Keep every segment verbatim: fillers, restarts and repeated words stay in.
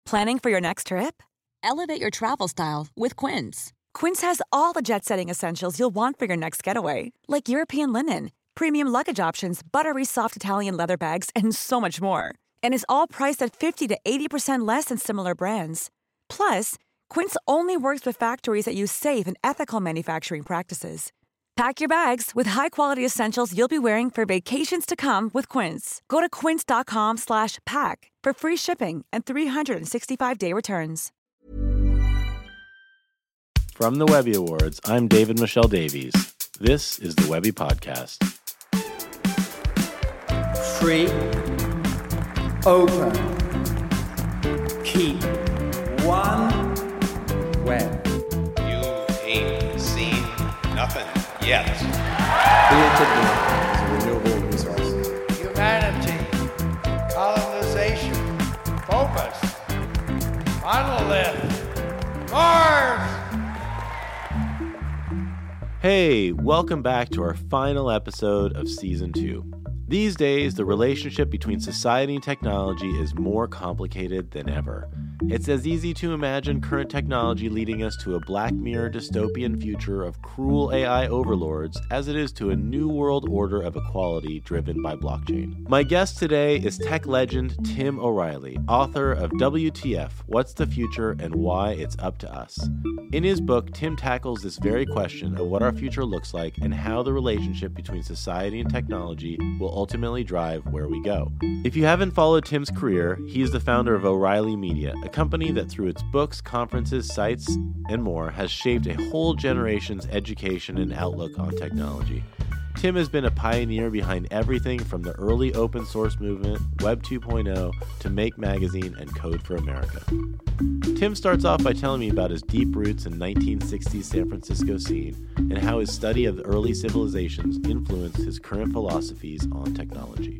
Planning for your next trip? Elevate your travel style with Quince. Quince has all the jet-setting essentials you'll want for your next getaway, like European linen, premium luggage options, buttery soft Italian leather bags, and so much more. And is all priced at fifty to eighty percent less than similar brands. Plus, Quince only works with factories that use safe and ethical manufacturing practices. Pack your bags with high-quality essentials you'll be wearing for vacations to come with Quince. Go to quince.com slash pack for free shipping and three sixty-five day returns. From the Webby Awards, I'm David Michelle Davies. This is the Webby Podcast. Free, open, keep, one, web. You ain't seen nothing yet. Creativity is a renewable resource. Humanity, colonization, focus, monolith, Mars! Hey, welcome back to our final episode of Season two. These days, the relationship between society and technology is more complicated than ever. It's as easy to imagine current technology leading us to a Black Mirror dystopian future of cruel A I overlords as it is to a new world order of equality driven by blockchain. My guest today is tech legend Tim O'Reilly, author of W T F, What's the Future and Why It's Up to Us. In his book, Tim tackles this very question of what our future looks like and how the relationship between society and technology will ultimately drive where we go. If you haven't followed Tim's career, he is the founder of O'Reilly Media, a company that through its books, conferences, sites, and more has shaped a whole generation's education and outlook on technology. Tim has been a pioneer behind everything from the early open source movement, Web two point oh, to Make Magazine and Code for America. Tim starts off by telling me about his deep roots in nineteen sixties San Francisco scene and how his study of the early civilizations influenced his current philosophies on technology.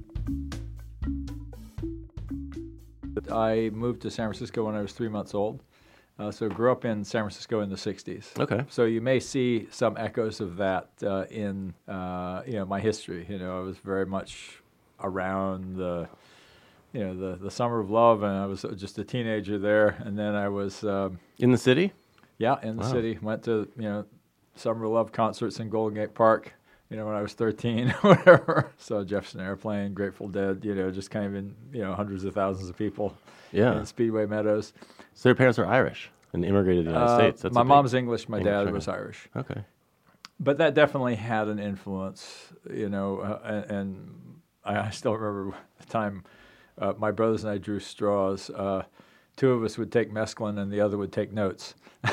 I moved to San Francisco when I was three months old, uh, so grew up in San Francisco in the sixties. Okay. So you may see some echoes of that uh, in uh, you know my history. You know, I was very much around the you know the the summer of love, and I was just a teenager there. And then I was um, In the city? yeah in the Wow. city. Went to you know summer of love concerts in Golden Gate Park. You know, when I was thirteen, whatever. Saw Jefferson Airplane, Grateful Dead, you know, just kind of in, you know, hundreds of thousands of people Yeah. in Speedway Meadows. So their parents are Irish and immigrated to the United Uh, States. That's my a big- mom's English, my English, dad okay. was Irish. Okay. But that definitely had an influence, you know, uh, and, and I, I still remember the time uh, my brothers and I drew straws. Uh, two of us would take mescaline and the other would take notes.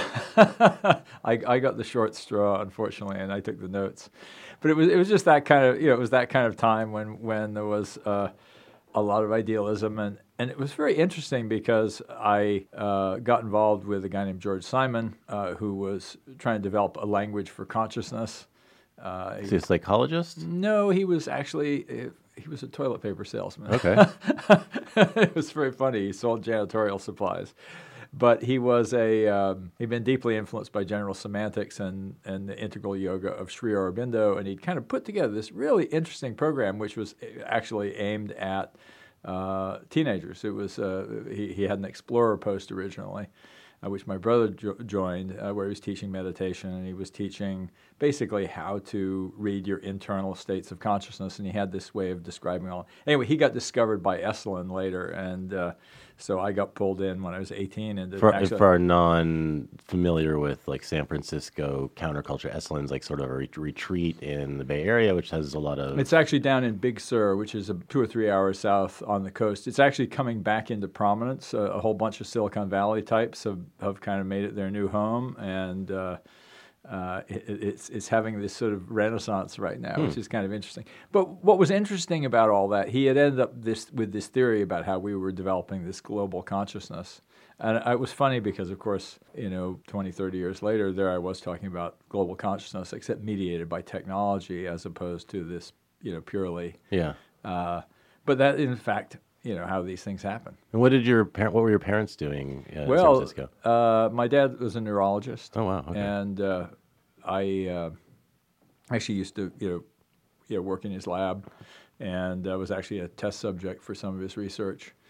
I, I got the short straw, unfortunately, and I took the notes. But it was it was just that kind of you know it was that kind of time when when there was uh, a lot of idealism, and, and it was very interesting because I uh, got involved with a guy named George Simon uh, who was trying to develop a language for consciousness. Uh, Is he a psychologist? no, he was actually uh, he was a toilet paper salesman. Okay. It was very funny. He sold janitorial supplies. But he was a um, he'd been deeply influenced by general semantics and, and the integral yoga of Sri Aurobindo, and he'd kind of put together this really interesting program, which was actually aimed at uh, teenagers. It was uh, he he had an Explorer post originally, uh, which my brother jo- joined, uh, where he was teaching meditation, and he was teaching basically how to read your internal states of consciousness, and he had this way of describing all. Anyway, he got discovered by Esalen later, and uh, so I got pulled in when I was eighteen. And For, actually, for our non-familiar with like San Francisco counterculture, Esalen is like sort of a re- retreat in the Bay Area, which has a lot of... it's actually down in Big Sur, which is a two or three hours south on the coast. It's actually coming back into prominence. Uh, a whole bunch of Silicon Valley types have, have kind of made it their new home, and uh, uh, it, it's it's having this sort of renaissance right now, Hmm. which is kind of interesting. But what was interesting about all that, he had ended up this with this theory about how we were developing this global consciousness. And it was funny because, of course, you know, twenty, thirty years later, there I was talking about global consciousness, except mediated by technology as opposed to this, you know, purely. Yeah. Uh, but that, in fact, you know, how these things happen. And what did your par- what were your parents doing uh, in San Well, Francisco? uh, my dad was a neurologist. Oh, wow, okay. And uh, I uh, actually used to, you know, you know, work in his lab, and I was actually a test subject for some of his research.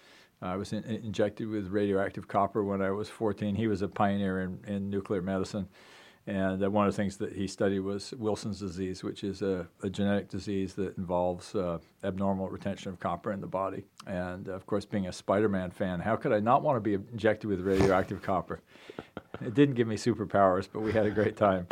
I was in, injected with radioactive copper when I was fourteen. He was a pioneer in, in nuclear medicine. And uh, one of the things that he studied was Wilson's disease, which is a, a genetic disease that involves uh, abnormal retention of copper in the body. And, uh, of course, being a Spider-Man fan, how could I not want to be injected with radioactive copper? It didn't give me superpowers, but we had a great time.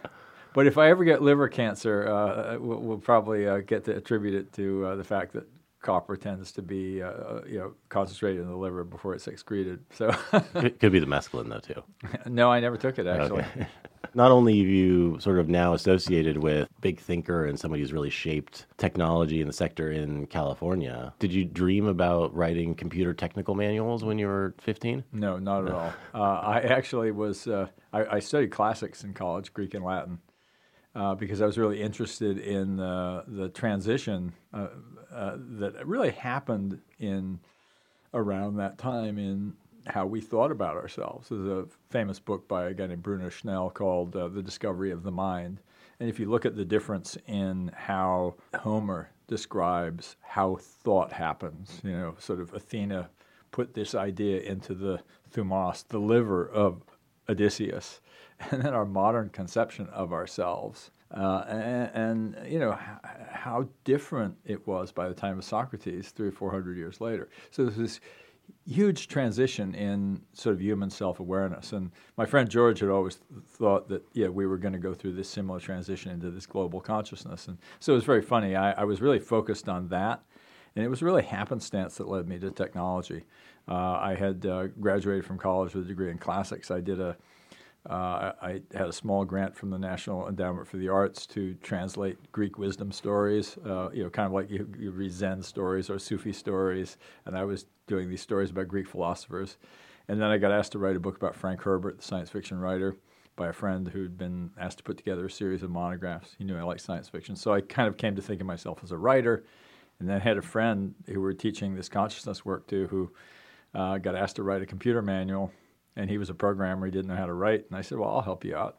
But if I ever get liver cancer, uh, we'll, we'll probably uh, get to attribute it to uh, the fact that copper tends to be, uh, you know, concentrated in the liver before it's excreted. So It could be the mescaline, though, too. No, I never took it, actually. Okay. Not only have you sort of now associated with big thinker and somebody who's really shaped technology in the sector in California, did you dream about writing computer technical manuals when you were fifteen? No, not at all. Uh, I actually was, uh, I, I studied classics in college, Greek and Latin, uh, because I was really interested in uh, the transition uh, uh, that really happened in around that time in how we thought about ourselves. There's a famous book by a guy named Bruno Schnell called uh, The Discovery of the Mind. And if you look at the difference in how Homer describes how thought happens, you know, sort of Athena put this idea into the thumos, the liver of Odysseus, and then our modern conception of ourselves. Uh, and, and, you know, h- how different it was by the time of Socrates, three or four hundred years later. So there's this huge transition in sort of human self-awareness. And my friend George had always th- thought that, yeah, we were going to go through this similar transition into this global consciousness. And so it was very funny. I, I was really focused on that. And it was really happenstance that led me to technology. Uh, I had uh, graduated from college with a degree in classics. I did a Uh, I had a small grant from the National Endowment for the Arts to translate Greek wisdom stories, uh, you know, kind of like you, you read Zen stories or Sufi stories, and I was doing these stories about Greek philosophers. And then I got asked to write a book about Frank Herbert, the science fiction writer, by a friend who'd been asked to put together a series of monographs. He knew I liked science fiction. So I kind of came to think of myself as a writer, and then had a friend who we were teaching this consciousness work to who uh, got asked to write a computer manual. And he was a programmer. He didn't know how to write. And I said, well, I'll help you out.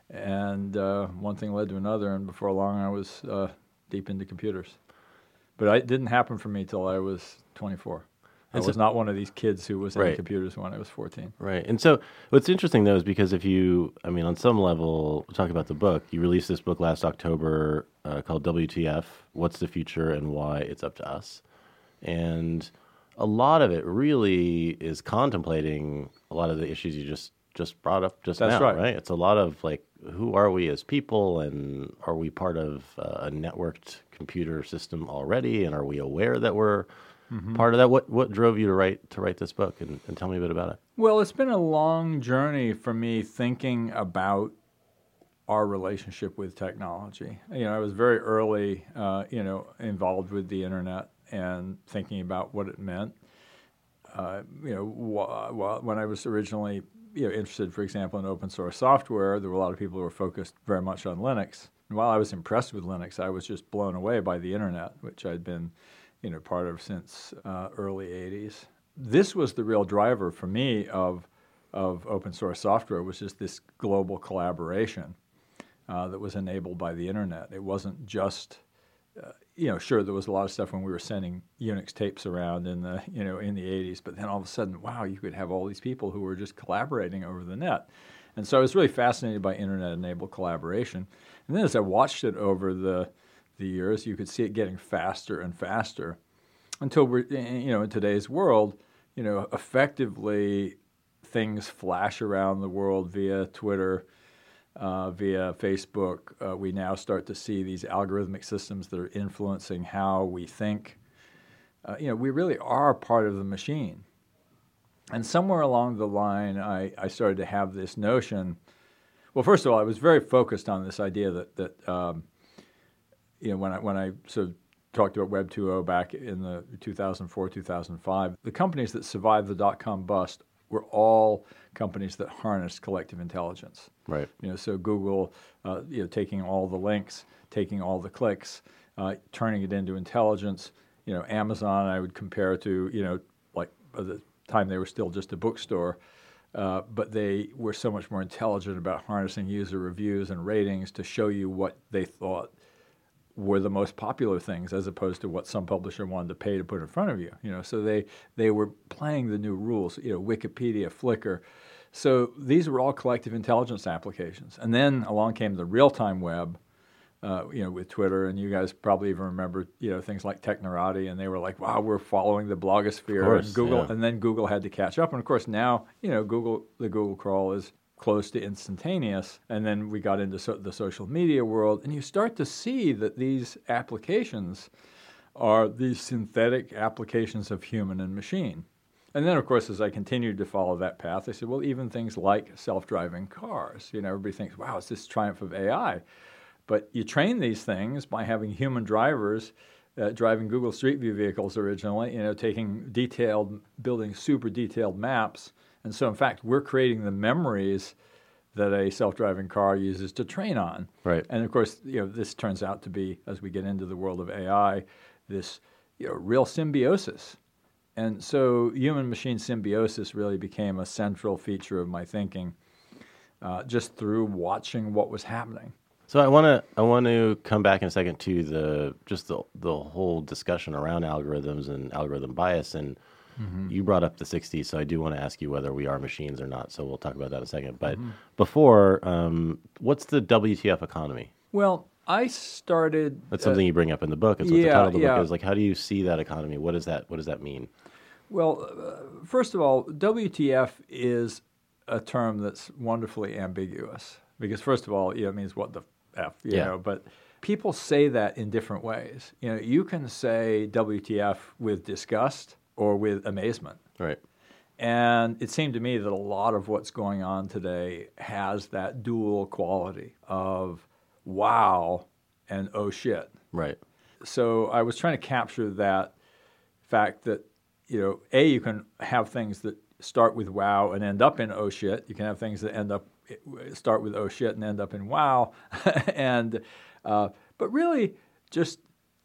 And uh, one thing led to another. And before long, I was uh, deep into computers. But it didn't happen for me till I was twenty-four. I And was so, not one of these kids who was right. into computers when I was fourteen. Right. And so what's interesting, though, is because if you, I mean, on some level, we'll talk about the book. You released this book last October uh, called W T F, What's the Future and Why It's Up to Us. And a lot of it really is contemplating a lot of the issues you just, just brought up just That's now, right. right? It's a lot of like, who are we as people, and are we part of uh, a networked computer system already, and are we aware that we're mm-hmm. part of that? What what drove you to write to write this book, and, and tell me a bit about it? Well, it's been a long journey for me thinking about our relationship with technology. You know, I was very early, uh, you know, involved with the internet and thinking about what it meant. Uh, you know, wh- wh- when I was originally, you know, interested, for example, in open source software, there were a lot of people who were focused very much on Linux. And while I was impressed with Linux, I was just blown away by the internet, which I'd been, you know, part of since uh, early eighties. This was the real driver for me of of open source software, was just this global collaboration uh, that was enabled by the internet. It wasn't just Uh, you know, sure, there was a lot of stuff when we were sending Unix tapes around in the, you know, in the eighties, but then all of a sudden, wow, you could have all these people who were just collaborating over the net. And so I was really fascinated by internet-enabled collaboration. And then as I watched it over the the years, you could see it getting faster and faster until we're, you know, in today's world, you know, effectively things flash around the world via Twitter, Uh, via Facebook. Uh, we now start to see these algorithmic systems that are influencing how we think. Uh, you know, we really are part of the machine. And somewhere along the line, I, I started to have this notion. Well, first of all, I was very focused on this idea that, that um, you know, when I, when I sort of talked about Web two point oh back in the two thousand four, two thousand five, the companies that survived the dot-com bust were all companies that harnessed collective intelligence. Right. You know, so Google, uh, you know, taking all the links, taking all the clicks, uh, turning it into intelligence. You know, Amazon, I would compare to, you know, like at the time they were still just a bookstore, uh, but they were so much more intelligent about harnessing user reviews and ratings to show you what they thought were the most popular things as opposed to what some publisher wanted to pay to put in front of you. You know, so they they were playing the new rules. You know, Wikipedia, Flickr. So these were all collective intelligence applications. And then along came the real-time web, uh, you know, with Twitter, and you guys probably even remember, you know, things like Technorati, and they were like, wow, we're following the blogosphere. Of course, and Google, yeah. and then Google had to catch up. And of course now, you know, Google, the Google crawl is close to instantaneous. And then we got into so, the social media world, and you start to see that these applications are these synthetic applications of human and machine. And then, of course, as I continued to follow that path, I said, well, even things like self-driving cars. You know, everybody thinks, wow, it's this triumph of A I. But you train these things by having human drivers uh, driving Google Street View vehicles originally, you know, taking detailed, building super detailed maps. And so, in fact, we're creating the memories that a self-driving car uses to train on. Right. And, of course, you know, this turns out to be, as we get into the world of A I, this, you know, real symbiosis. And so human-machine symbiosis really became a central feature of my thinking uh, just through watching what was happening. So I want to I want to come back in a second to the just the the whole discussion around algorithms and algorithm bias, and mm-hmm. you brought up the sixties, so I do want to ask you whether we are machines or not. So we'll talk about that in a second. But mm-hmm. before, um, what's the W T F economy? Well, I started. That's something uh, you bring up in the book. It's what yeah, the title of the yeah. book is. Like, how do you see that economy? What does that What does that mean? Well, uh, first of all, W T F is a term that's wonderfully ambiguous because, first of all, you know, it means what the F, you yeah. know, but people say that in different ways. You know, you can say W T F with disgust or with amazement. Right. And it seemed to me that a lot of what's going on today has that dual quality of wow and oh shit. Right. So I was trying to capture that fact that, you know, A, you can have things that start with wow and end up in oh shit. You can have things that end up start with oh shit and end up in wow. and uh, but really just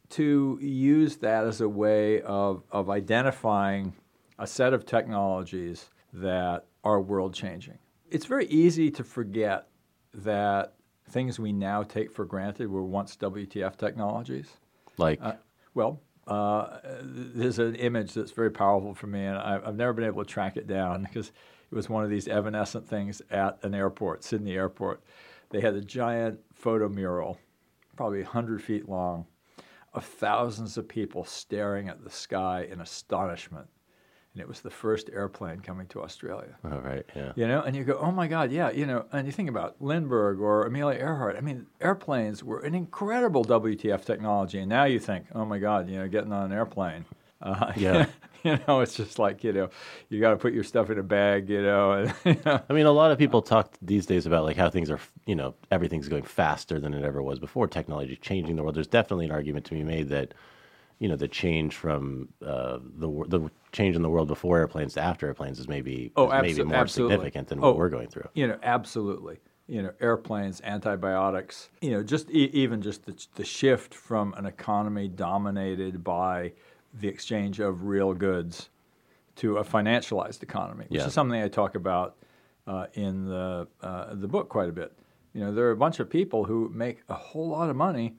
to use that as a way of, of identifying a set of technologies that are world-changing. It's very easy to forget that things we now take for granted were once W T F technologies. Like? Uh, well, uh, there's an image that's very powerful for me, and I've, I've never been able to track it down because it was one of these evanescent things at an airport, Sydney Airport. They had a giant photo mural, probably one hundred feet long, of thousands of people staring at the sky in astonishment. And it was the first airplane coming to Australia. Oh, right, yeah. You know, and you go, oh, my God, yeah, you know, and you think about Lindbergh or Amelia Earhart. I mean, airplanes were an incredible W T F technology. And now you think, oh, my God, you know, getting on an airplane. Uh, yeah. You know, it's just like, you know, you got to put your stuff in a bag, you know. And, you know. I mean, a lot of people talk these days about like how things are, you know, everything's going faster than it ever was before. Technology changing the world. There's definitely an argument to be made that, you know, the change from uh, the the change in the world before airplanes to after airplanes is maybe oh, is abso- maybe more absolutely. significant than oh, what we're going through. You know, absolutely. You know, airplanes, antibiotics. You know, just e- even just the, the shift from an economy dominated by the exchange of real goods to a financialized economy, which yeah. is something I talk about uh, in the uh, the book quite a bit. You know, there are a bunch of people who make a whole lot of money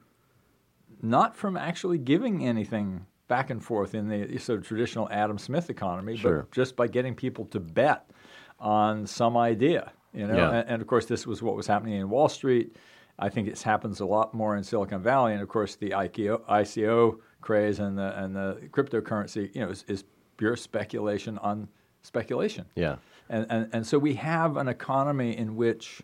not from actually giving anything back and forth in the sort of traditional Adam Smith economy, sure. but just by getting people to bet on some idea. You know, yeah. and, and of course, this was what was happening in Wall Street. I think it happens a lot more in Silicon Valley, and of course, the I C O craze and the and the cryptocurrency, you know, is, is pure speculation on speculation. Yeah, and and and so we have an economy in which,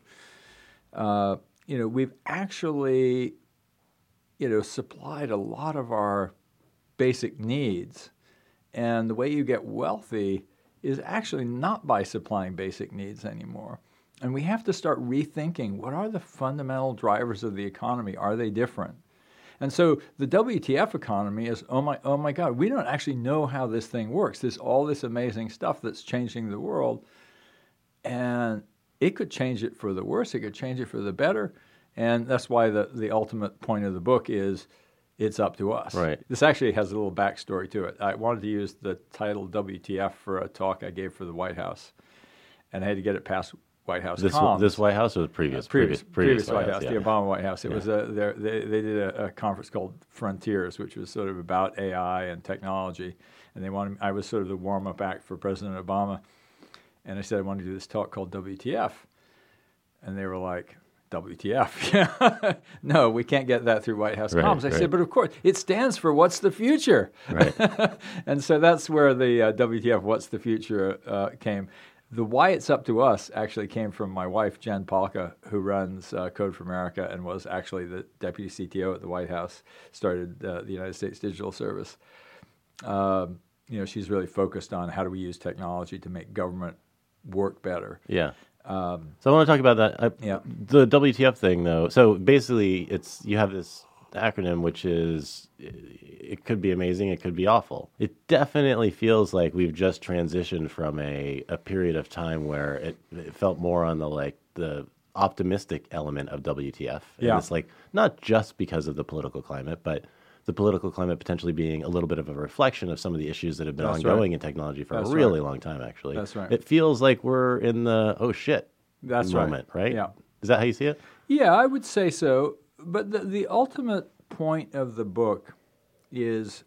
uh, you know, we've actually, you know, supplied a lot of our basic needs, and the way you get wealthy is actually not by supplying basic needs anymore. And we have to start rethinking, what are the fundamental drivers of the economy? Are they different? And so the W T F economy is, oh my, oh my God, we don't actually know how this thing works. There's all this amazing stuff that's changing the world, and it could change it for the worse, it could change it for the better, and that's why the, the ultimate point of the book is it's up to us. Right. This actually has a little backstory to it. I wanted to use the title W T F for a talk I gave for the White House, and I had to get it past White House This comms. this White House or the previous Uh, previous, previous, previous White House, yeah. the Obama White House. It Yeah. was a there- they they did a, a conference called Frontiers, which was sort of about A I and technology, and they wanted I was sort of the warm up act for President Obama, and I said I wanted to do this talk called W T F, and they were like, W T F? Yeah, no, we can't get that through White House Right, comms. I right. said, but of course it stands for what's the future, Right. and so that's where the uh, W T F, what's the future, uh, came. The why it's up to us actually came from my wife, Jen Polka, who runs uh, Code for America and was actually the deputy C T O at the White House, started uh, the United States Digital Service. Um, you know, she's really focused on how do we use technology to make government work better. Yeah. Um, So I want to talk about that. I, Yeah. The W T F thing, though. So basically, it's you have this acronym, which is it could be amazing, it could be awful. It definitely feels like we've just transitioned from a, a period of time where it, it felt more on the like the optimistic element of W T F. And Yeah. it's like not just because of the political climate, but the political climate potentially being a little bit of a reflection of some of the issues that have been That's ongoing right. in technology for That's a really right. long time, actually. That's right. It feels like we're in the, oh shit, That's right. moment, right? Yeah. Is that how you see it? Yeah, I would say so. But the, the ultimate point of the book is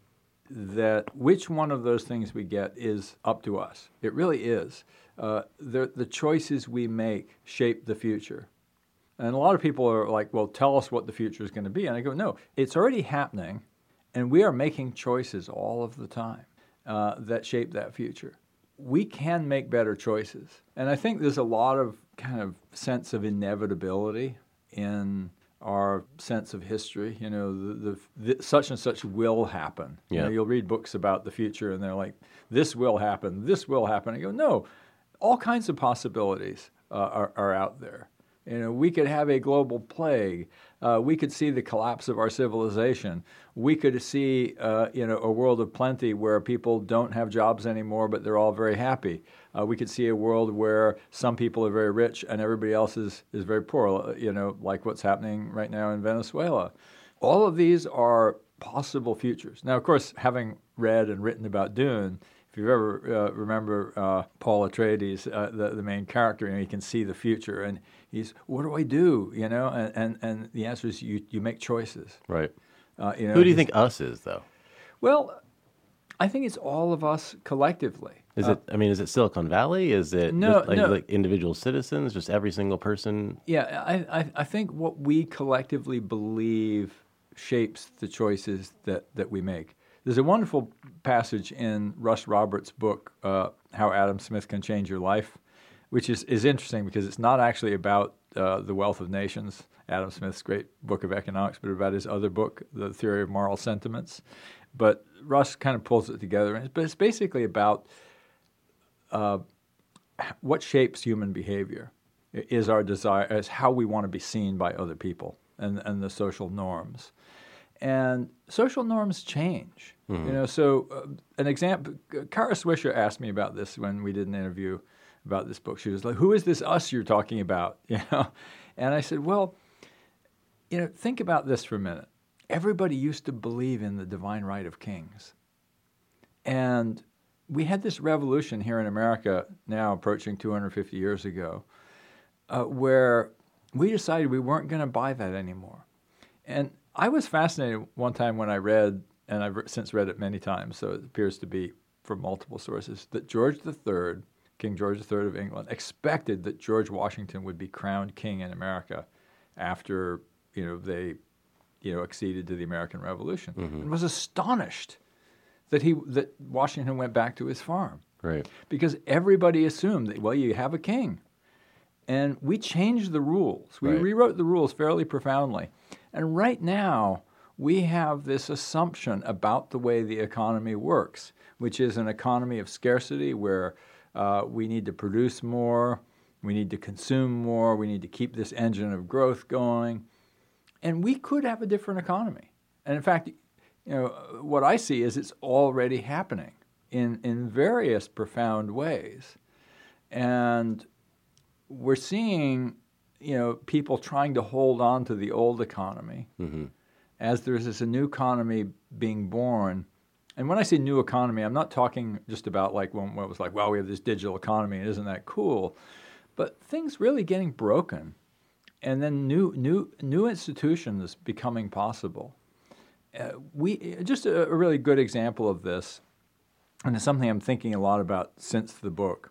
that which one of those things we get is up to us. It really is. Uh, the, the choices we make shape the future. And a lot of people are like, well, tell us what the future is going to be. And I go, no, it's already happening, and we are making choices all of the time uh, that shape that future. We can make better choices. And I think there's a lot of kind of sense of inevitability in our sense of history. You know, the, the, the such and such will happen. You Yeah. know, you'll read books about the future, and they're like, this will happen, this will happen. I go, no, all kinds of possibilities uh, are, are out there. You know, we could have a global plague. Uh, we could see the collapse of our civilization. We could see, uh, you know, a world of plenty where people don't have jobs anymore, but they're all very happy. Uh, we could see a world where some people are very rich and everybody else is, is very poor, you know, like what's happening right now in Venezuela. All of these are possible futures. Now, of course, having read and written about Dune, if you ever uh, remember uh, Paul Atreides, uh, the, the main character, you know, he can see the future, and he's, what do I do? You know, and, and, and the answer is you, you make choices. Right. Uh, you know, Who do you he's- think us is, though? Well, I think it's all of us collectively. Is Uh, it? I mean, is it Silicon Valley? Is it No, just like, no. like individual citizens? Just every single person? Yeah, I, I, I think what we collectively believe shapes the choices that, that we make. There's a wonderful passage in Russ Roberts' book, uh, How Adam Smith Can Change Your Life, which is, is interesting because it's not actually about uh, the wealth of nations, Adam Smith's great book of economics, but about his other book, The Theory of Moral Sentiments. But Russ kind of pulls it together, and it's, but it's basically about uh, what shapes human behavior is our desire, is how we want to be seen by other people and, and the social norms. And social norms change. Mm-hmm. You know, so uh, an example, Kara Swisher asked me about this when we did an interview about this book. She was like, who is this us you're talking about? You know, and I said, well, you know, think about this for a minute. Everybody used to believe in the divine right of kings. And we had this revolution here in America now approaching two hundred fifty years ago uh, where we decided we weren't going to buy that anymore. And I was fascinated one time when I read, and I've since read it many times, so it appears to be from multiple sources, that George the Third, King George the Third of England, expected that George Washington would be crowned king in America after, you know, they, you know, acceded to the American Revolution, Mm-hmm. and was astonished that he that Washington went back to his farm. Right. Because everybody assumed that, well, you have a king. And we changed the rules. We Right. rewrote the rules fairly profoundly. And right now, we have this assumption about the way the economy works, which is an economy of scarcity where uh, we need to produce more, we need to consume more, we need to keep this engine of growth going. And we could have a different economy. And in fact, you know, what I see is it's already happening in, in various profound ways. And we're seeing, you know, people trying to hold on to the old economy Mm-hmm. as there's this a new economy being born. And when I say new economy, I'm not talking just about like when, when it was like, wow, we have this digital economy, and isn't that cool? but things really getting broken, and then new new new institutions becoming possible. Uh, we just a, a really good example of this, and it's something I'm thinking a lot about since the book,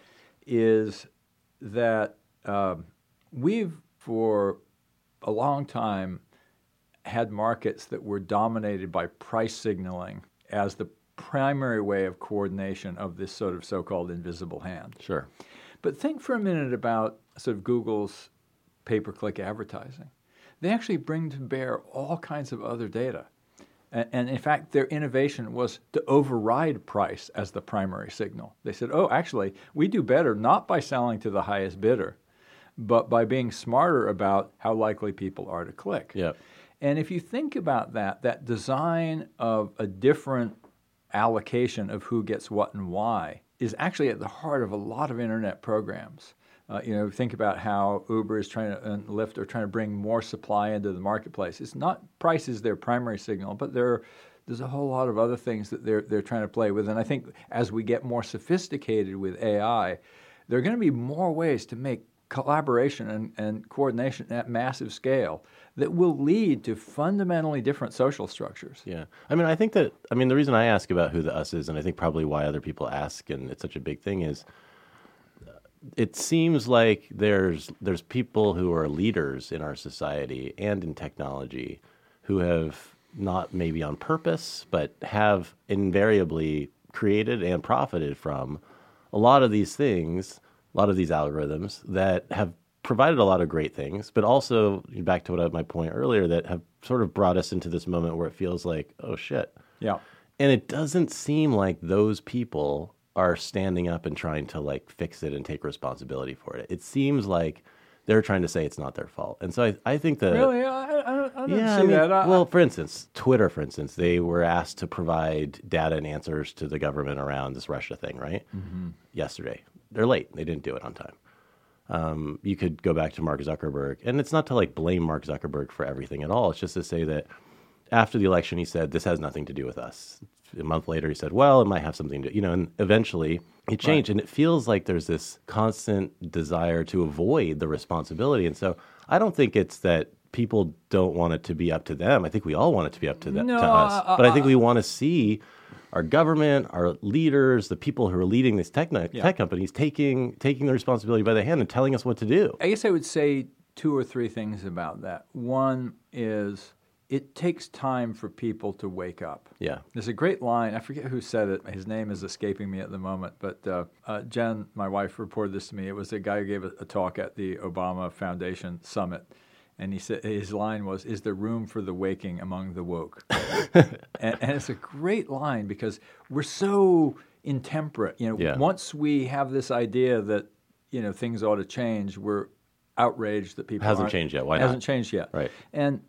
is that uh, we've for a long time had markets that were dominated by price signaling as the primary way of coordination of this sort of so-called invisible hand. Sure. But think for a minute about sort of Google's pay-per-click advertising. They actually bring to bear all kinds of other data. And, and in fact, their innovation was to override price as the primary signal. They said, oh, actually, we do better not by selling to the highest bidder, but by being smarter about how likely people are to click. Yep. And if you think about that, that design of a different allocation of who gets what and why is actually at the heart of a lot of internet programs. Uh, you know, think about how Uber is trying to, and Lyft are trying to bring more supply into the marketplace. It's not price is their primary signal, but there, there's a whole lot of other things that they're they're trying to play with. And I think as we get more sophisticated with A I, there are going to be more ways to make collaboration and, and coordination at massive scale that will lead to fundamentally different social structures. Yeah. I mean, I think that, I mean, the reason I ask about who the us is, and I think probably why other people ask, and it's such a big thing, is it seems like there's there's people who are leaders in our society and in technology who have not maybe on purpose, but have invariably created and profited from a lot of these things, a lot of these algorithms that have provided a lot of great things, but also, back to what I, my point earlier, that have sort of brought us into this moment where it feels like, oh, shit. Yeah. And it doesn't seem like those people are standing up and trying to like fix it and take responsibility for it. It seems like they're trying to say it's not their fault. And so I, I think that... Really? I, I, I don't yeah, see I mean, that. I, well, for instance, Twitter, for instance, they were asked to provide data and answers to the government around this Russia thing, right? Mm-hmm. Yesterday. They're late. They didn't do it on time. Um, you could go back to Mark Zuckerberg, and it's not to like blame Mark Zuckerberg for everything at all. It's just to say that after the election, he said, this has nothing to do with us. A month later, he said, well, it might have something to, you know, and eventually it changed. Right. And it feels like there's this constant desire to avoid the responsibility. And so I don't think it's that people don't want it to be up to them. I think we all want it to be up to, them, no, to us. uh, but I think we want to see our government, our leaders, the people who are leading these tech, yeah. tech companies taking taking the responsibility by the hand and telling us what to do. I guess I would say two or three things about that. One is it takes time for people to wake up. Yeah. There's a great line. I forget who said it. His name is escaping me at the moment. But uh, uh, Jen, my wife, reported this to me. It was a guy who gave a, a talk at the Obama Foundation Summit. And he said his line was, "Is there room for the waking among the woke?" and, and it's a great line because we're so intemperate. You know, yeah. once we have this idea that you know things ought to change, we're outraged that people hasn't aren't, changed yet. Why not? Hasn't changed yet. Right. And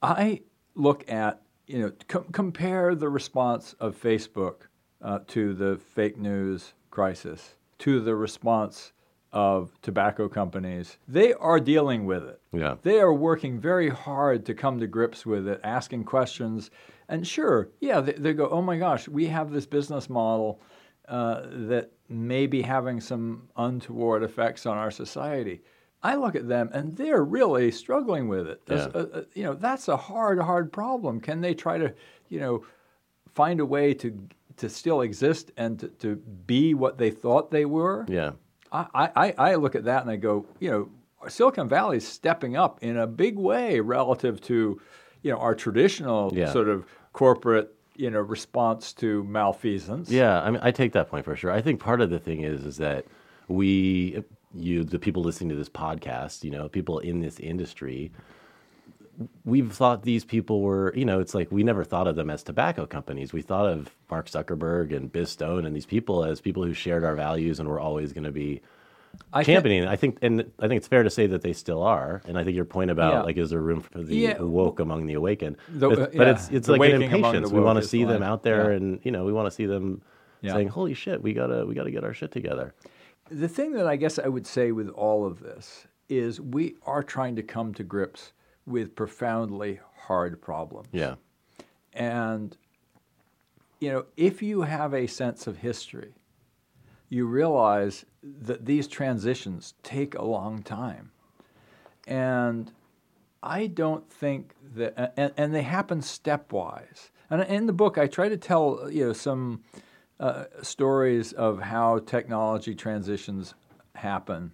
I look at you know com- compare the response of Facebook uh, to the fake news crisis to the response of tobacco companies. They are dealing with it. Yeah. They are working very hard to come to grips with it, asking questions. And sure, yeah, they, they go, oh my gosh, we have this business model uh, that may be having some untoward effects on our society. I look at them and they're really struggling with it. Yeah. Uh, uh, you know, that's a hard, hard problem. Can they try to, you know, find a way to to still exist and to, to be what they thought they were? Yeah. I, I, I look at that and I go, you know, Silicon Valley is stepping up in a big way relative to, you know, our traditional yeah. sort of corporate, you know, response to malfeasance. Yeah, I mean, I take that point for sure. I think part of the thing is is that we, you, the people listening to this podcast, you know, people in this industry, we've thought these people were, you know, it's like we never thought of them as tobacco companies. We thought of Mark Zuckerberg and Biz Stone and these people as people who shared our values and were always going to be I championing. Th- I think, and I think it's fair to say that they still are. And I think your point about yeah. like, is there room for the yeah. woke among the awakened? The, but, uh, but yeah. it's it's the like an impatience. We want to see fine. them out there, yeah. and you know, we want to see them yeah. saying, "Holy shit, we gotta we gotta get our shit together." The thing that I guess I would say with all of this is we are trying to come to grips with profoundly hard problems. Yeah. And, you know, if you have a sense of history, you realize that these transitions take a long time. And I don't think that, and, and they happen stepwise. And in the book, I try to tell, you know, some uh, stories of how technology transitions happen,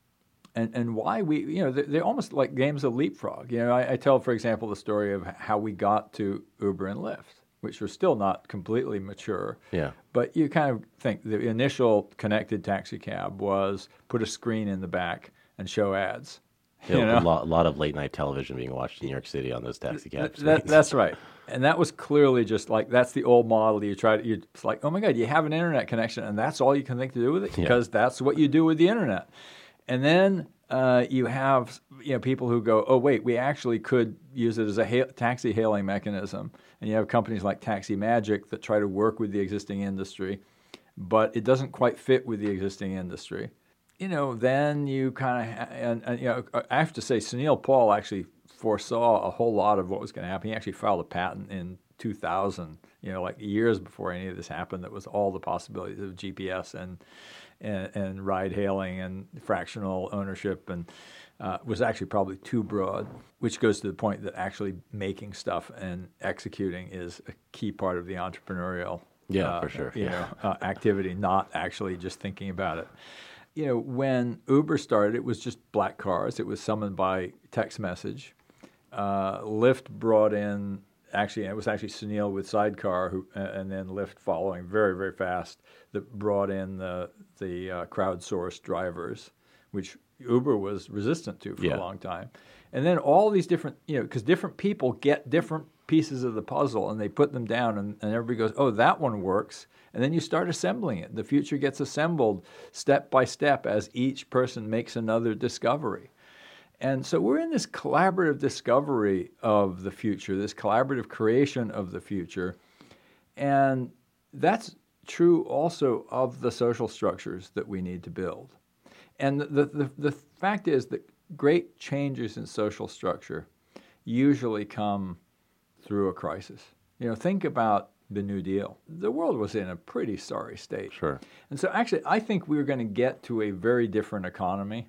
and and why we, you know, they're, they're almost like games of leapfrog. You know, I, I tell, for example, the story of how we got to Uber and Lyft, which are still not completely mature. Yeah. But you kind of think the initial connected taxi cab was put a screen in the back and show ads. You You know, know? a, lot, a lot of late night television being watched in New York City on those taxi cabs. That, that's right. And that was clearly just like, that's the old model. You try to, you, it's like, oh my God, you have an internet connection and that's all you can think to do with it? Yeah. Because that's what you do with the internet. And then uh, you have, you know, people who go, oh wait, we actually could use it as a ha- taxi hailing mechanism. And you have companies like Taxi Magic that try to work with the existing industry, but it doesn't quite fit with the existing industry. You know, then you kind of, ha- and, and you know, I have to say, Sunil Paul actually foresaw a whole lot of what was going to happen. He actually filed a patent in two thousand, you know, like years before any of this happened, that was all the possibilities of G P S and and, and ride hailing and fractional ownership, and uh, was actually probably too broad, which goes to the point that actually making stuff and executing is a key part of the entrepreneurial Yeah, uh, for sure. you Yeah. know, uh, activity, not actually just thinking about it. You know, when Uber started, it was just black cars. It was summoned by text message. Uh, Lyft brought in, actually, it was actually Sunil with Sidecar, who, uh, and then Lyft following very, very fast, that brought in the the uh, crowdsourced drivers, which Uber was resistant to for Yeah. a long time. And then all these different, you know, because different people get different pieces of the puzzle and they put them down, and, and everybody goes, oh, that one works. And then you start assembling it. The future gets assembled step by step as each person makes another discovery. And so we're in this collaborative discovery of the future, this collaborative creation of the future. And that's true also of the social structures that we need to build. And the, the, the fact is that great changes in social structure usually come through a crisis. You know, think about the New Deal. The world was in a pretty sorry state. Sure. And so actually, I think we're going to get to a very different economy.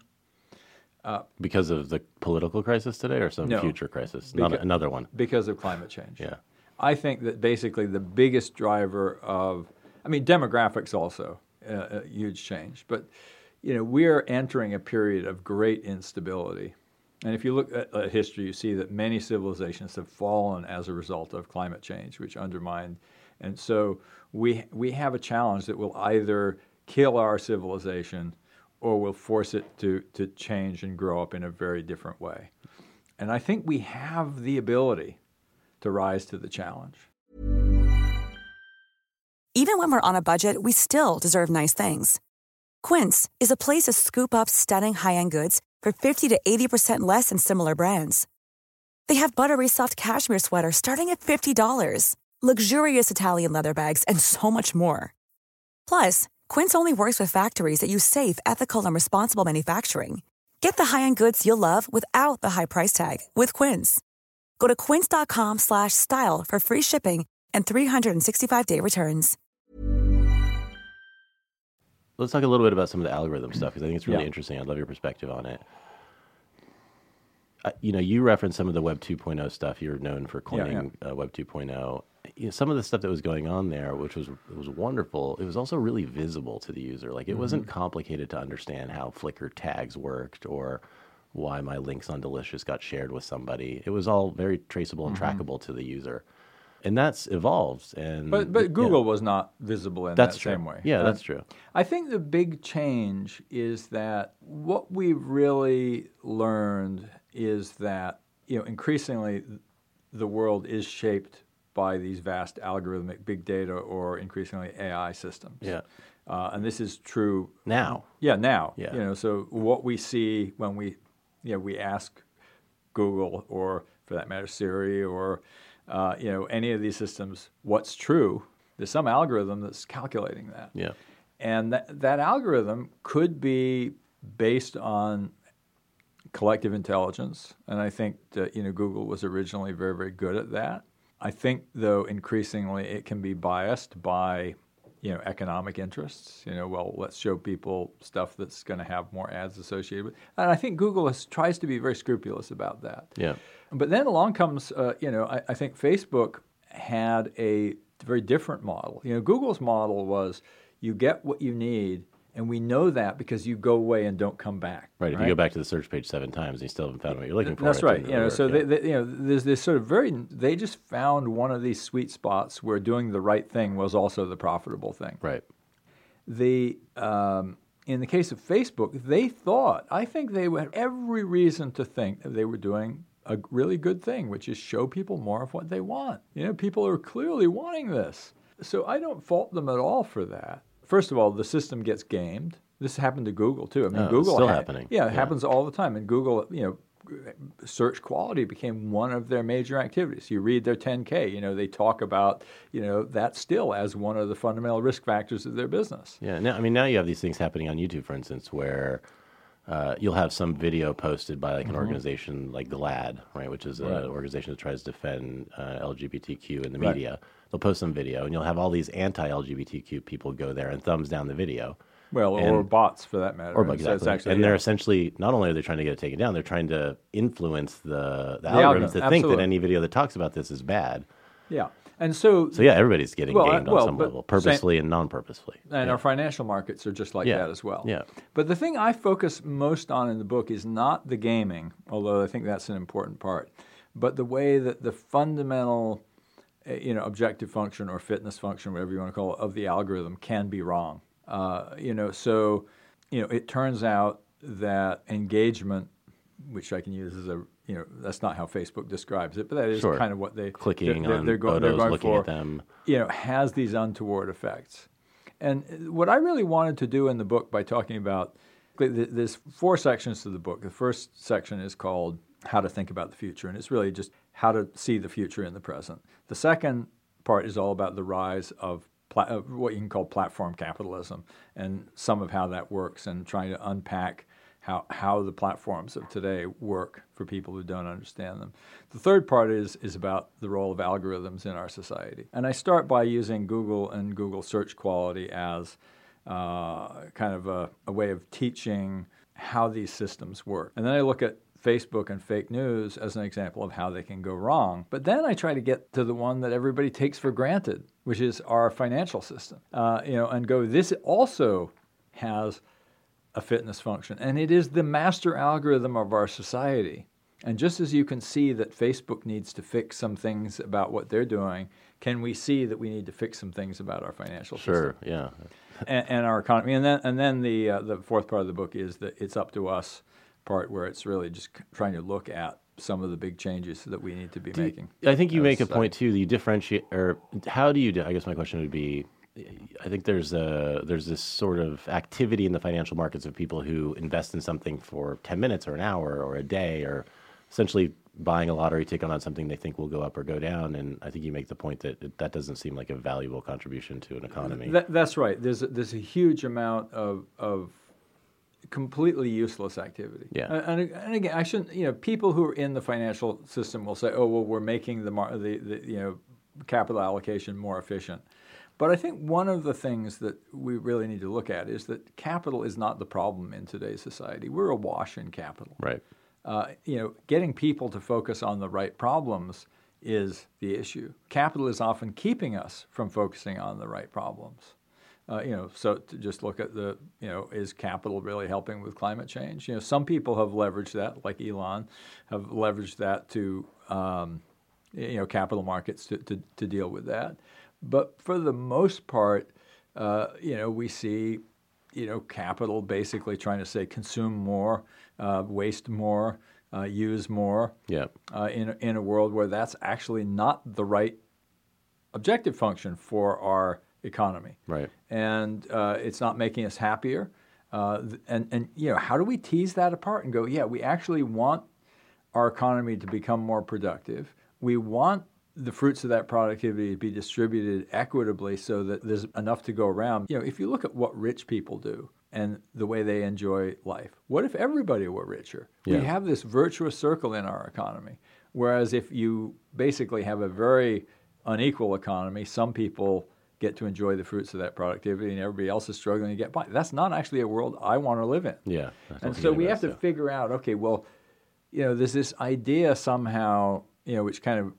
Because of the political crisis today, or some No. future crisis? Not Beca- another one. Because of climate change. Yeah. I think that basically the biggest driver of, I mean, demographics also, uh, a huge change. But, you know, we're entering a period of great instability. And if you look at uh, history, you see that many civilizations have fallen as a result of climate change, which undermined. And so we we have a challenge that will either kill our civilization or will force it to, to change and grow up in a very different way. And I think we have the ability to rise to the challenge. Even when we're on a budget, we still deserve nice things. Quince is a place to scoop up stunning high-end goods for fifty to eighty percent less than similar brands. They have buttery soft cashmere sweaters starting at fifty dollars, luxurious Italian leather bags, and so much more. Plus, Quince only works with factories that use safe, ethical, and responsible manufacturing. Get the high-end goods you'll love without the high price tag with Quince. Go to quince.com slash style for free shipping and three sixty-five day returns. Let's talk a little bit about some of the algorithm stuff, because I think it's really Yeah. interesting. I'd love your perspective on it. Uh, you know, you referenced some of the Web two point oh stuff. You're known for coining yeah. Uh, Web two point oh. You know, some of the stuff that was going on there, which was it was wonderful, it was also really visible to the user. Like, it Mm-hmm. wasn't complicated to understand how Flickr tags worked or why my links on Delicious got shared with somebody. It was all very traceable and Mm-hmm. trackable to the user. And that's evolved. And But but yeah, Google was not visible in that's that true. same way. Yeah, Uh, that's true. I think the big change is that what we've really learned is that, you know, increasingly the world is shaped by these vast algorithmic big data or increasingly A I systems. Yeah. Uh, and this is true Now. Yeah, now. Yeah. You know, so what we see when we, you know, we ask Google, or for that matter Siri, or uh, you know, any of these systems, what's true? There's some algorithm that's calculating that. Yeah. And that that algorithm could be based on collective intelligence, and I think that, you know, Google was originally very, very good at that. I think, though, increasingly it can be biased by you know, economic interests. You know, well, let's show people stuff that's going to have more ads associated with. And I think Google has, tries to be very scrupulous about that. Yeah. But then along comes, uh, you know, I, I think Facebook had a very different model. You know, Google's model was you get what you need, and we know that because you go away and don't come back. Right. If you go back to the search page seven times and you still haven't found what you're looking for. That's it right. didn't You know, really so work, they, yeah. they, you know, there's this sort of very. They just found one of these sweet spots where doing the right thing was also the profitable thing. Right. The um, in the case of Facebook, they thought. I think they had every reason to think that they were doing a really good thing, which is show people more of what they want. You know, people are clearly wanting this. So I don't fault them at all for that. First of all, the system gets gamed. This happened to Google too. I mean, Oh, it's Google still ha- happening. Yeah, it Yeah. happens all the time. And Google, you know, search quality became one of their major activities. You read their ten K, you know, they talk about, you know, that still as one of the fundamental risk factors of their business. Yeah. Now, I mean, now you have these things happening on YouTube, for instance, where uh, you'll have some video posted by like an Mm-hmm. organization like GLAAD, right, which is an Right. organization that tries to defend uh, L G B T Q in the Right. media. They'll post some video, and you'll have all these anti-L G B T Q people go there and thumbs down the video. Well, And- or bots for that matter. Or And so it's exactly. actually- and they're yeah. essentially, not only are they trying to get it taken down, they're trying to influence the, the, The algorithms algorithm, to think absolutely. that any video that talks about this is bad. Yeah. And so, So yeah, everybody's getting Well, gamed I- well, on some but level, purposely and non-purposefully. and yeah. our financial markets are just like Yeah. that as well. Yeah. But the thing I focus most on in the book is not the gaming, although I think that's an important part, but the way that the fundamental, uh, you know, objective function or fitness function, whatever you want to call it, of the algorithm can be wrong. Uh, you know, so, you know, it turns out that engagement, which I can use as a, you know, that's not how Facebook describes it, but that is Sure. kind of what they Clicking they're, on they're going, they're photos, going looking for, at them. you know, has these untoward effects. And what I really wanted to do in the book by talking about, there's four sections to the book. The first section is called How to Think About the Future, and it's really just how to see the future in the present. The second part is all about the rise of pla- of what you can call platform capitalism and some of how that works and trying to unpack how how the platforms of today work for people who don't understand them. The third part is is about the role of algorithms in our society. And I start by using Google and Google search quality as uh, kind of a, a way of teaching how these systems work. And then I look at Facebook and fake news as an example of how they can go wrong. But then I try to get to the one that everybody takes for granted, which is our financial system. Uh, you know, and go, this also has a fitness function, and it is the master algorithm of our society. And just as you can see that Facebook needs to fix some things about what they're doing, can we see that we need to fix some things about our financial Sure, system? yeah. And, and our economy. And then, and then the uh, the fourth part of the book is that it's up to us part, where it's really just c- trying to look at some of the big changes that we need to be making. I think you as make a society. point too. That you differentiate, or how do you? do- I guess my question would be, I think there's a there's this sort of activity in the financial markets of people who invest in something for ten minutes or an hour or a day, or essentially buying a lottery ticket on something they think will go up or go down. And I think you make the point that it, that doesn't seem like a valuable contribution to an economy. That, that's right. There's a, there's a huge amount of of completely useless activity. Yeah. And, and again, I shouldn't. You know, people who are in the financial system will say, "Oh, well, we're making the mar- the, the you know capital allocation more efficient." But I think one of the things that we really need to look at is that capital is not the problem in today's society. We're awash in capital. Right. Uh, you know, getting people to focus on the right problems is the issue. Capital is often keeping us from focusing on the right problems. Uh, you know, so to just look at the, you know, is capital really helping with climate change? You know, some people have leveraged that, like Elon, have leveraged that to, um, you know, capital markets to, to, to deal with that. But for the most part, uh, you know, we see, you know, capital basically trying to say consume more, uh, waste more, uh, use more. Yeah. Uh, in a- in a world where that's actually not the right objective function for our economy. Right. And uh, it's not making us happier. Uh, th- and and you know, how do we tease that apart and go, yeah, we actually want our economy to become more productive. We want the fruits of that productivity to be distributed equitably so that there's enough to go around. You know, if you look at what rich people do and the way they enjoy life, what if everybody were richer? Yeah. We have this virtuous circle in our economy. Whereas if you basically have a very unequal economy, some people get to enjoy the fruits of that productivity, and everybody else is struggling to get by. That's not actually a world I want to live in. Yeah. And so we have to figure out, okay, well, you know, there's this idea somehow, you know, which kind of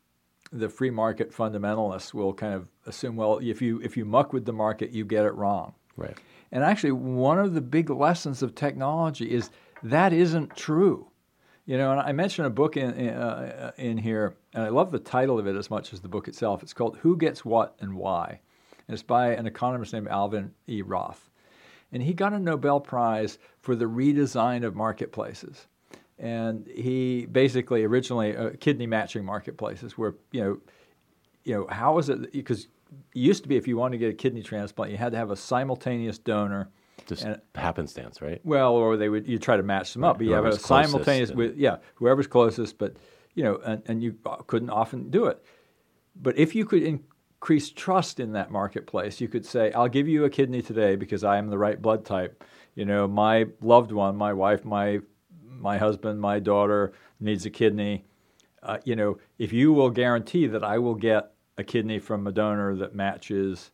the free market fundamentalists will kind of assume, well, if you if you muck with the market, you get it wrong. Right. And actually, one of the big lessons of technology is that isn't true. You know, and I mentioned a book in in, uh, in here, and I love the title of it as much as the book itself. It's called Who Gets What and Why? And it's by an economist named Alvin E. Roth. And he got a Nobel Prize for the redesign of marketplaces. And he basically originally uh, kidney matching marketplaces where, you know, you know, how is it, because it used to be if you wanted to get a kidney transplant, you had to have a simultaneous donor. Just and, happenstance, right? Well, or they would you try to match them up. Right. But you have a simultaneous, with, yeah, whoever's closest, but, you know, and, and you couldn't often do it. But if you could increase trust in that marketplace, you could say, I'll give you a kidney today because I am the right blood type. You know, my loved one, my wife, my my husband, my daughter needs a kidney. Uh, you know, if you will guarantee that I will get a kidney from a donor that matches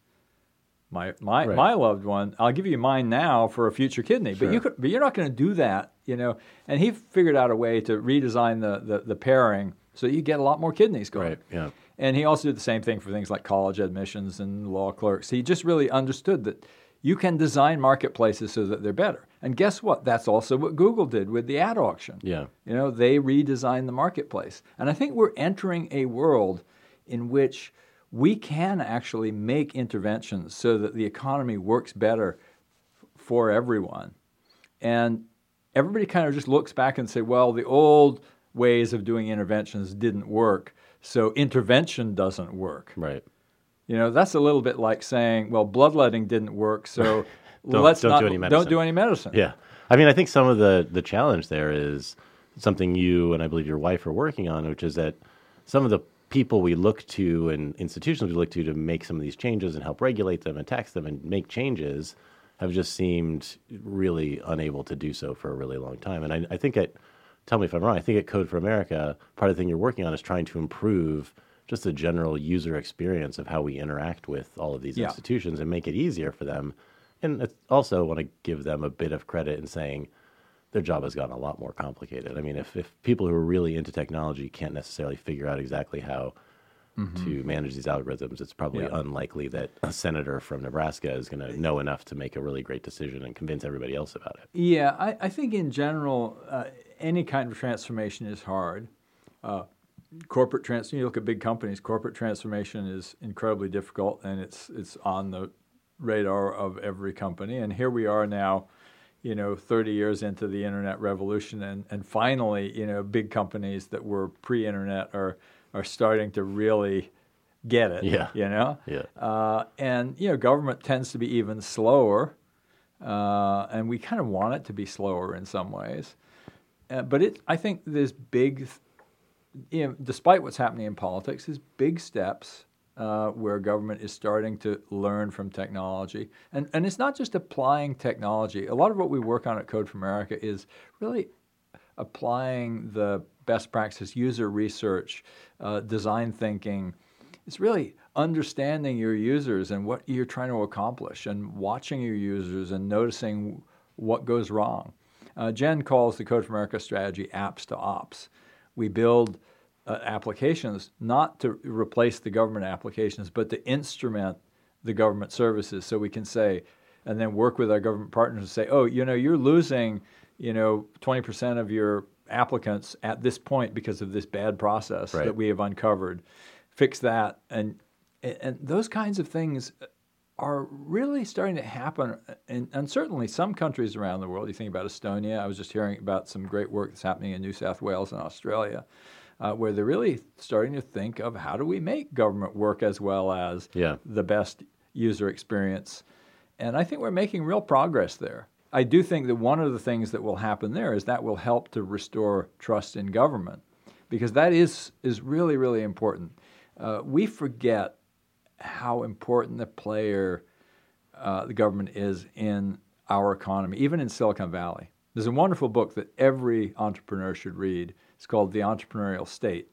my my, right. my loved one, I'll give you mine now for a future kidney. Sure. But you could, but you're not going to do that, you know. And he figured out a way to redesign the, the, the pairing so you get a lot more kidneys going. Right. Yeah. And he also did the same thing for things like college admissions and law clerks. He just really understood that you can design marketplaces so that they're better. And guess what? That's also what Google did with the ad auction. Yeah. You know, they redesigned the marketplace. And I think we're entering a world in which we can actually make interventions so that the economy works better for everyone. And everybody kind of just looks back and say, well, the old ways of doing interventions didn't work, so intervention doesn't work. Right. You know, that's a little bit like saying, well, bloodletting didn't work, so don't, let's don't not do any medicine. don't do any medicine. Yeah. I mean, I think some of the, the challenge there is something you and I believe your wife are working on, which is that some of the people we look to and institutions we look to to make some of these changes and help regulate them and tax them and make changes have just seemed really unable to do so for a really long time. And I, I think at, tell me if I'm wrong, I think at Code for America, part of the thing you're working on is trying to improve just the general user experience of how we interact with all of these yeah. institutions and make it easier for them. And I also want to give them a bit of credit in saying their job has gotten a lot more complicated. I mean, if, if people who are really into technology can't necessarily figure out exactly how mm-hmm. to manage these algorithms, it's probably yeah. unlikely that a senator from Nebraska is going to know enough to make a really great decision and convince everybody else about it. Yeah, I, I think in general, uh, any kind of transformation is hard. Uh, corporate trans, you look at big companies, corporate transformation is incredibly difficult, and it's it's on the radar of every company. And here we are now, you know, thirty years into the internet revolution, and, and finally, you know, big companies that were pre-internet are are starting to really get it. Yeah. You know. Yeah. Uh, and you know, government tends to be even slower, uh, and we kind of want it to be slower in some ways. Uh, but it, I think, there's big, you know, despite what's happening in politics, there's big steps. Uh, where government is starting to learn from technology. And and it's not just applying technology. A lot of what we work on at Code for America is really applying the best practices, user research, uh, design thinking. It's really understanding your users and what you're trying to accomplish and watching your users and noticing what goes wrong. Uh, Jen calls the Code for America strategy apps to ops. We build Uh, applications, not to replace the government applications, but to instrument the government services so we can say, and then work with our government partners and say, oh, you know, you're losing, you know, twenty percent of your applicants at this point because of this bad process right. that we have uncovered. Fix that. And, and those kinds of things are really starting to happen in, and certainly some countries around the world. You think about Estonia. I was just hearing about some great work that's happening in New South Wales and Australia. Uh, where they're really starting to think of how do we make government work as well as yeah. the best user experience. And I think we're making real progress there. I do think that one of the things that will happen there is that will help to restore trust in government, because that is, is really, really important. Uh, we forget how important the player uh, the government is in our economy, even in Silicon Valley. There's a wonderful book that every entrepreneur should read. It's called The Entrepreneurial State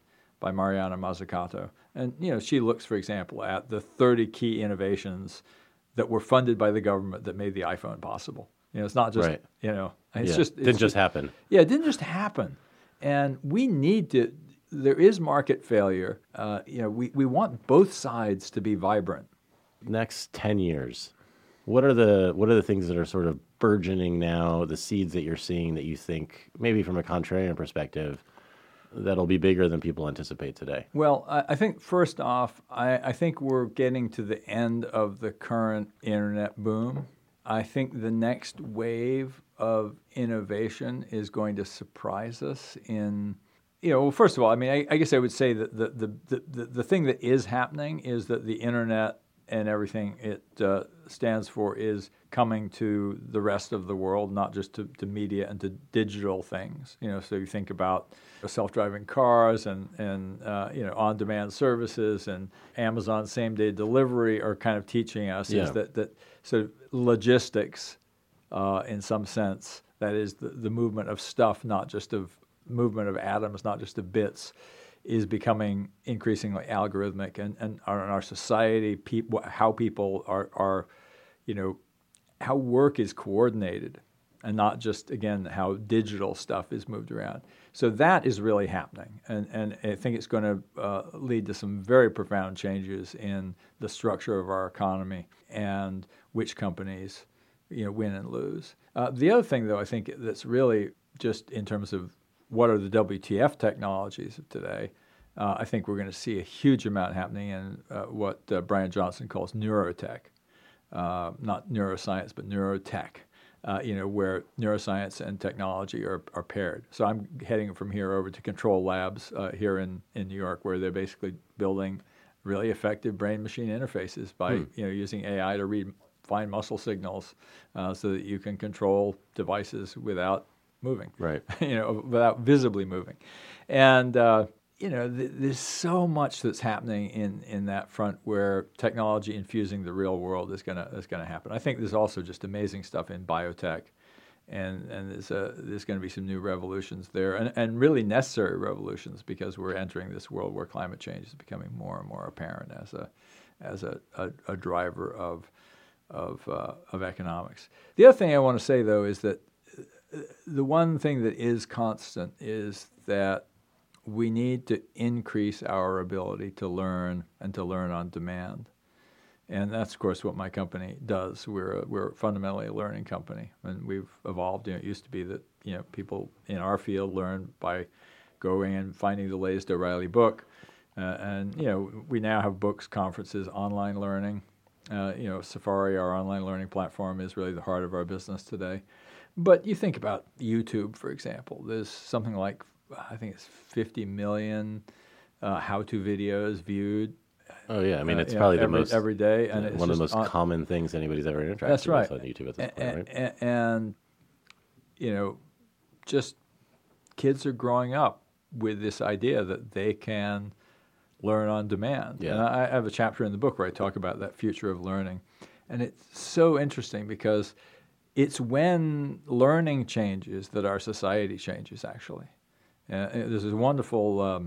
by Mariana Mazzucato. And, you know, she looks, for example, at the thirty key innovations that were funded by the government that made the iPhone possible. You know, it's not just, Right. you know, it's Yeah. just... Didn't it's just happen. Yeah, it didn't just happen. And we need to, there is market failure. Uh, you know, we, we want both sides to be vibrant. Next ten years, what are the what are the things that are sort of burgeoning now, the seeds that you're seeing that you think, maybe from a contrarian perspective, that'll be bigger than people anticipate today? Well, I, I think first off, I, I think we're getting to the end of the current internet boom. I think the next wave of innovation is going to surprise us in, you know, well, first of all, I mean, I, I guess I would say that the, the, the, the, the thing that is happening is that the internet and everything it uh, stands for is coming to the rest of the world, not just to, to media and to digital things. You know, so you think about self-driving cars and, and uh, you know, on-demand services, and Amazon same-day delivery are kind of teaching us Yeah. is that, that sort of logistics, uh, in some sense, that is the, the movement of stuff, not just of movement of atoms, not just of bits, is becoming increasingly algorithmic, and, and our, in our society, peop, how people are, are, you know, how work is coordinated, and not just, again, how digital stuff is moved around. So that is really happening, and, and I think it's going to uh, lead to some very profound changes in the structure of our economy and which companies, you know, win and lose. Uh, the other thing, though, I think that's really just in terms of what are the W T F technologies of today, uh, I think we're going to see a huge amount happening in uh, what uh, Brian Johnson calls neurotech, uh, not neuroscience, but neurotech, uh, you know, where neuroscience and technology are, are paired. So I'm heading from here over to Control Labs uh, here in, in New York, where they're basically building really effective brain-machine interfaces by Hmm. you know using A I to read fine muscle signals uh, so that you can control devices without moving, Right. you know, without visibly moving. And, uh, you know, th- there's so much that's happening in, in that front where technology infusing the real world is going to is gonna happen. I think there's also just amazing stuff in biotech, and, and there's, a, there's going to be some new revolutions there, and, and really necessary revolutions, because we're entering this world where climate change is becoming more and more apparent as a as a, a, a driver of, of, uh, of economics. The other thing I want to say, though, is that the one thing that is constant is that we need to increase our ability to learn and to learn on demand. And that's, of course, what my company does. We're a, we're fundamentally a learning company, and we've evolved. You know, it used to be that you know people in our field learn by going and finding the latest O'Reilly book, uh, and you know we now have books, conferences, online learning. Uh, you know, Safari, our online learning platform, is really the heart of our business today. But you think about YouTube, for example. There's something like, I think it's fifty million uh, how-to videos viewed. Oh, yeah. I mean, uh, it's you probably know, the every, most every day, and uh, it's one of the just most on, common things anybody's ever interacted that's right. with on YouTube at this point, and, right? And, and you know, just kids are growing up with this idea that they can learn on demand. Yeah. And I, I have a chapter in the book where I talk about that future of learning, and it's so interesting because it's when learning changes that our society changes, actually. Uh, there's a wonderful um,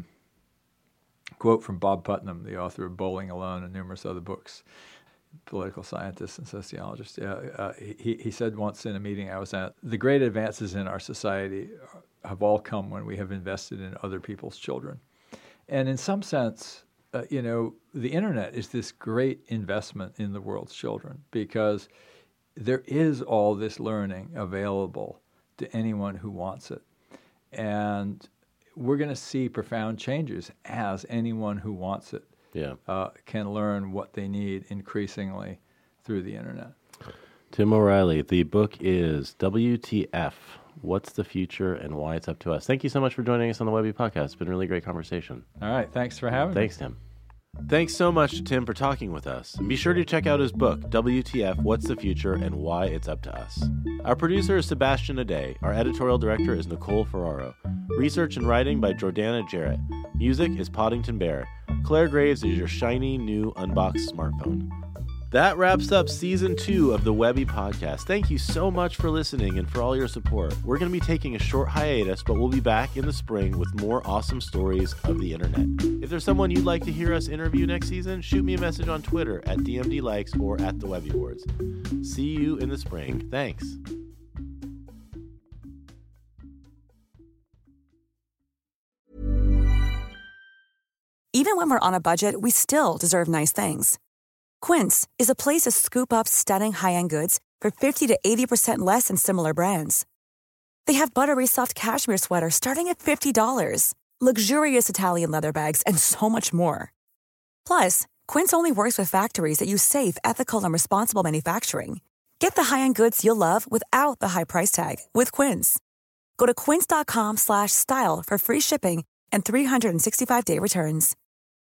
quote from Bob Putnam, the author of Bowling Alone and numerous other books, political scientist and sociologist. Uh, uh, he, he said once in a meeting I was at, the great advances in our society have all come when we have invested in other people's children. And in some sense, uh, you know, the internet is this great investment in the world's children, because there is all this learning available to anyone who wants it. And we're going to see profound changes as anyone who wants it Yeah. uh, can learn what they need increasingly through the internet. Tim O'Reilly, the book is W T F, What's the Future and Why It's Up to Us. Thank you so much for joining us on the Webby Podcast. It's been a really great conversation. All right. Thanks for having me. Thanks, Tim. Thanks so much to Tim for talking with us. And be sure to check out his book, W T F, What's the Future and Why It's Up to Us. Our producer is Sebastian Ade. Our editorial director is Nicole Ferraro. Research and writing by Jordana Jarrett. Music is Poddington Bear. Claire Graves is your shiny new unboxed smartphone. That wraps up season two of the Webby Podcast. Thank you so much for listening and for all your support. We're going to be taking a short hiatus, but we'll be back in the spring with more awesome stories of the internet. If there's someone you'd like to hear us interview next season, shoot me a message on Twitter at D M D Likes or at the Webby Awards. See you in the spring. Thanks. Even when we're on a budget, we still deserve nice things. Quince is a place to scoop up stunning high-end goods for fifty to eighty percent less than similar brands. They have buttery soft cashmere sweaters starting at fifty dollars, luxurious Italian leather bags, and so much more. Plus, Quince only works with factories that use safe, ethical, and responsible manufacturing. Get the high-end goods you'll love without the high price tag with Quince. Go to quince.com slash style for free shipping and three sixty-five day returns.